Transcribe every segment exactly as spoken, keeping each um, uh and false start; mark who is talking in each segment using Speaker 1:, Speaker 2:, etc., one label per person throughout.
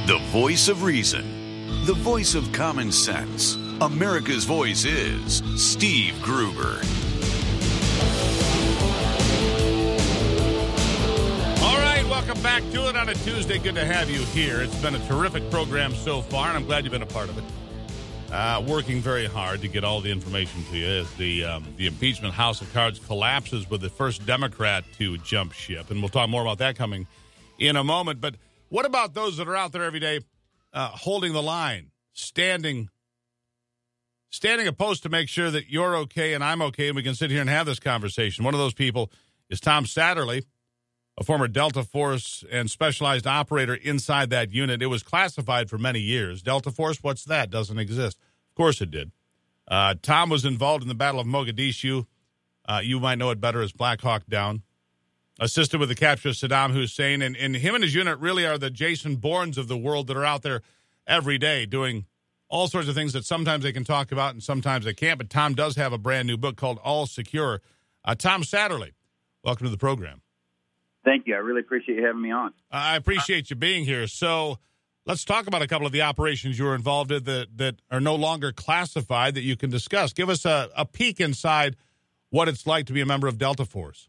Speaker 1: The voice of reason. The voice of common sense. America's voice is Steve Gruber.
Speaker 2: All right, welcome back to it on a Tuesday. Good to have you here. It's been a terrific program so far, and I'm glad you've been a part of it. Uh, working very hard to get all the information to you as the um, the impeachment house of cards collapses with the first Democrat to jump ship. And we'll talk more about that coming in a moment. But what about those that are out there every day uh, holding the line, standing, standing a post to make sure that you're okay and I'm okay and we can sit here and have this conversation? One of those people is Tom Satterly, a former Delta Force and specialized operator inside that unit. It was classified for many years. Delta Force, what's that? Doesn't exist. Of course it did. Uh, Tom was involved in the Battle of Mogadishu. Uh, you might know it better as Black Hawk Down. Assisted with the capture of Saddam Hussein. And, and him and his unit really are the Jason Bournes of the world that are out there every day doing all sorts of things that sometimes they can talk about and sometimes they can't. But Tom does have a brand new book called All Secure. Uh, Tom Satterly, welcome to the program.
Speaker 3: Thank you. I really appreciate you having me on.
Speaker 2: I appreciate you being here. So let's talk about a couple of the operations you were involved in that, that are no longer classified that you can discuss. Give us a, a peek inside what it's like to be a member of Delta Force.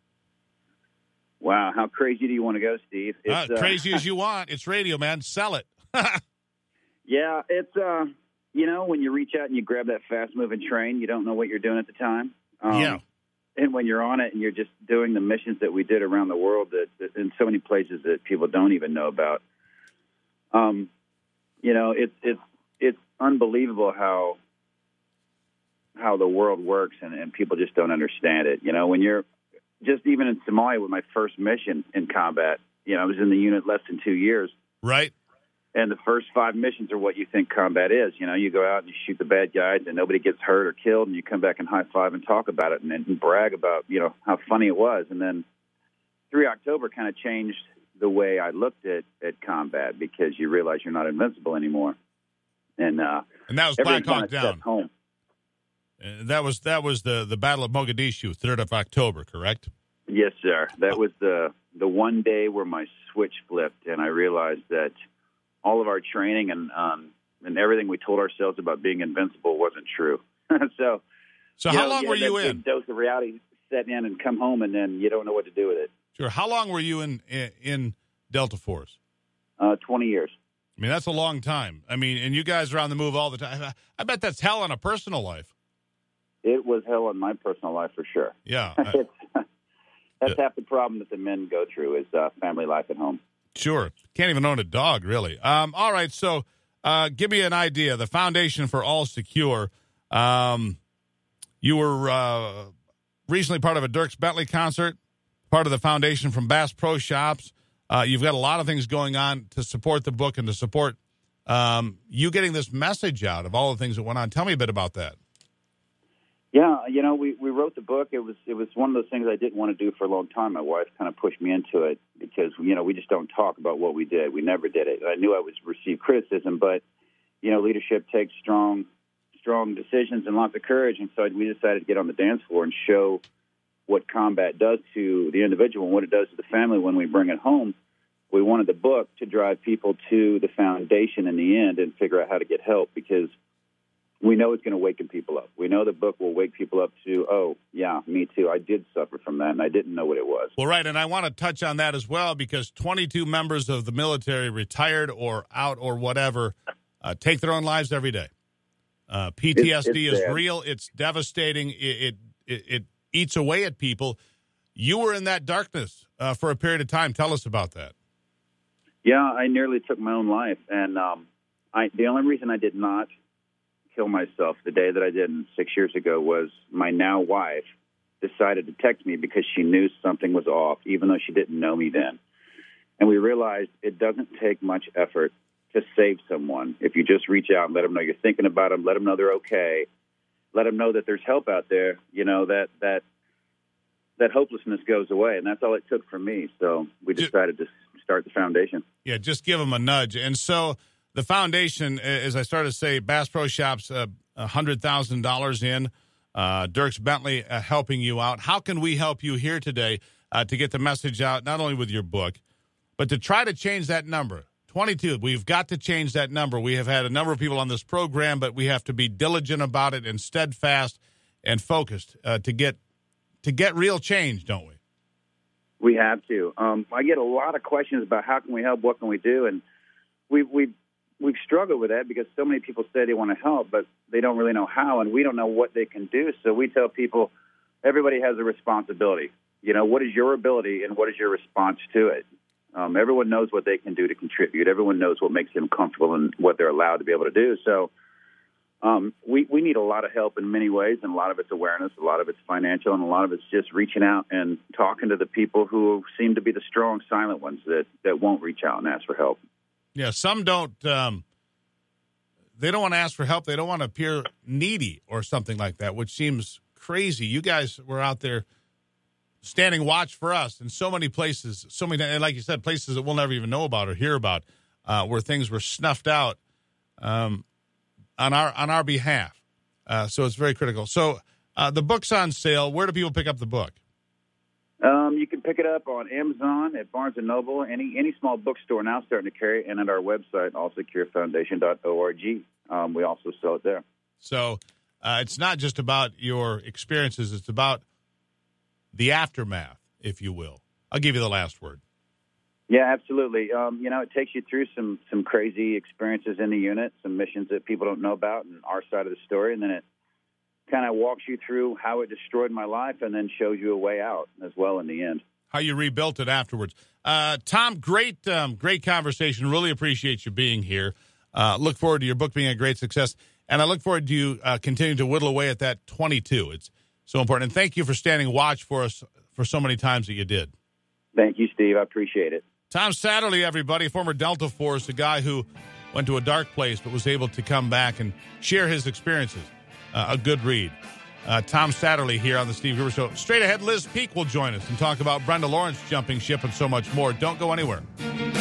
Speaker 3: Wow. How crazy do you want to go, Steve?
Speaker 2: It's, uh, crazy uh, as you want. It's radio, man. Sell it.
Speaker 3: Yeah. It's, uh, you know, when you reach out and you grab that fast-moving train, you don't know what you're doing at the time. Um,
Speaker 2: yeah.
Speaker 3: And when you're on it and you're just doing the missions that we did around the world that, that in so many places that people don't even know about, um, you know, it's it's it's unbelievable how how the world works and, and people just don't understand it. You know, when you're just even in Somalia with my first mission in combat, you know, I was in the unit less than two years.
Speaker 2: Right.
Speaker 3: And the first five missions are what you think combat is. You know, you go out and you shoot the bad guys and nobody gets hurt or killed, and you come back and high-five and talk about it and, and brag about, you know, how funny it was. And then three October kind of changed the way I looked at, at combat because you realize you're not invincible anymore. And uh,
Speaker 2: and that was Black Hawk Down.
Speaker 3: Home.
Speaker 2: Uh, that was that was the, the Battle of Mogadishu, third of October, correct?
Speaker 3: Yes, sir. That was the the one day where my switch flipped, and I realized that all of our training and um, and everything we told ourselves about being invincible wasn't true. so,
Speaker 2: so how know, long
Speaker 3: yeah,
Speaker 2: were you in?
Speaker 3: Dose of reality set in and come home, and then you don't know what to do with it.
Speaker 2: Sure. How long were you in in Delta Force?
Speaker 3: Uh, Twenty years.
Speaker 2: I mean, that's a long time. I mean, and you guys are on the move all the time. I bet that's hell on a personal life.
Speaker 3: It was hell in my personal life for sure.
Speaker 2: Yeah.
Speaker 3: it's, that's
Speaker 2: yeah.
Speaker 3: half the problem that the men go through is uh, family life at home.
Speaker 2: Sure. Can't even own a dog, really. Um, all right, so uh, give me an idea. The Foundation for All Secure, um, you were uh, recently part of a Dierks Bentley concert, part of the Foundation from Bass Pro Shops. Uh, you've got a lot of things going on to support the book and to support um, you getting this message out of all the things that went on. Tell me a bit about that.
Speaker 3: Yeah, you know, we, we wrote the book. It was it was one of those things I didn't want to do for a long time. My wife kind of pushed me into it because, you know, we just don't talk about what we did. We never did it. I knew I would receive criticism, but, you know, leadership takes strong strong decisions and lots of courage. And so we decided to get on the dance floor and show what combat does to the individual and what it does to the family when we bring it home. We wanted the book to drive people to the foundation in the end and figure out how to get help because we know it's going to waken people up. We know the book will wake people up to, oh, yeah, me too. I did suffer from that, and I didn't know what it was.
Speaker 2: Well, right, and I want to touch on that as well because twenty-two members of the military, retired or out or whatever, uh, take their own lives every day. Uh, P T S D
Speaker 3: it's, it's
Speaker 2: is
Speaker 3: sad.
Speaker 2: real. It's devastating. It, it, it, it eats away at people. You were in that darkness uh, for a period of time. Tell us about that.
Speaker 3: Yeah, I nearly took my own life, and um, I, the only reason I did not kill myself the day that I didn't six years ago was my now wife decided to text me because she knew something was off, even though she didn't know me then. And we realized it doesn't take much effort to save someone. If you just reach out and let them know you're thinking about them, let them know they're okay, let them know that there's help out there, you know, that that that hopelessness goes away. And that's all it took for me. So we decided to start the foundation.
Speaker 2: Yeah, just give them a nudge. And so the foundation, as I started to say, Bass Pro Shops, uh, one hundred thousand dollars in, uh, Dierks Bentley uh, helping you out. How can we help you here today uh, to get the message out, not only with your book, but to try to change that number? twenty-two. We've got to change that number. We have had a number of people on this program, but we have to be diligent about it and steadfast and focused uh, to get to get real change, don't we?
Speaker 3: We have to. Um, I get a lot of questions about how can we help, what can we do, and we we we've struggled with that because so many people say they want to help, but they don't really know how, and we don't know what they can do. So we tell people everybody has a responsibility. You know, what is your ability and what is your response to it? Um, everyone knows what they can do to contribute. Everyone knows what makes them comfortable and what they're allowed to be able to do. So um, we, we need a lot of help in many ways, and a lot of it's awareness, a lot of it's financial, and a lot of it's just reaching out and talking to the people who seem to be the strong, silent ones that, that won't reach out and ask for help.
Speaker 2: Yeah, some don't. Um, they don't want to ask for help. They don't want to appear needy or something like that, which seems crazy. You guys were out there standing watch for us in so many places, so many, and like you said, places that we'll never even know about or hear about, uh, where things were snuffed out um, on our on our behalf. Uh, so it's very critical. So uh, the book's on sale. Where do people pick up the book?
Speaker 3: Um, you can pick it up on Amazon, at Barnes and Noble, any any small bookstore now starting to carry it, and at our website, all secure foundation dot org. Um, we also sell it there.
Speaker 2: So uh, it's not just about your experiences; it's about the aftermath, if you will. I'll give you the last word.
Speaker 3: Yeah, absolutely. Um, you know, it takes you through some some crazy experiences in the unit, some missions that people don't know about, and our side of the story, and then it kind of walks you through how it destroyed my life and then shows you a way out as well in the end.
Speaker 2: How you rebuilt it afterwards. Uh, Tom, great um, great conversation. Really appreciate you being here. Uh, look forward to your book being a great success, and I look forward to you uh, continuing to whittle away at that twenty-two. It's so important. And thank you for standing watch for us for so many times that you did.
Speaker 3: Thank you, Steve. I appreciate it.
Speaker 2: Tom Satterly, everybody, former Delta Force, a guy who went to a dark place but was able to come back and share his experiences. Uh, a good read. Uh, Tom Satterly here on the Steve Gruber Show. Straight ahead, Liz Peek will join us and talk about Brenda Lawrence jumping ship and so much more. Don't go anywhere.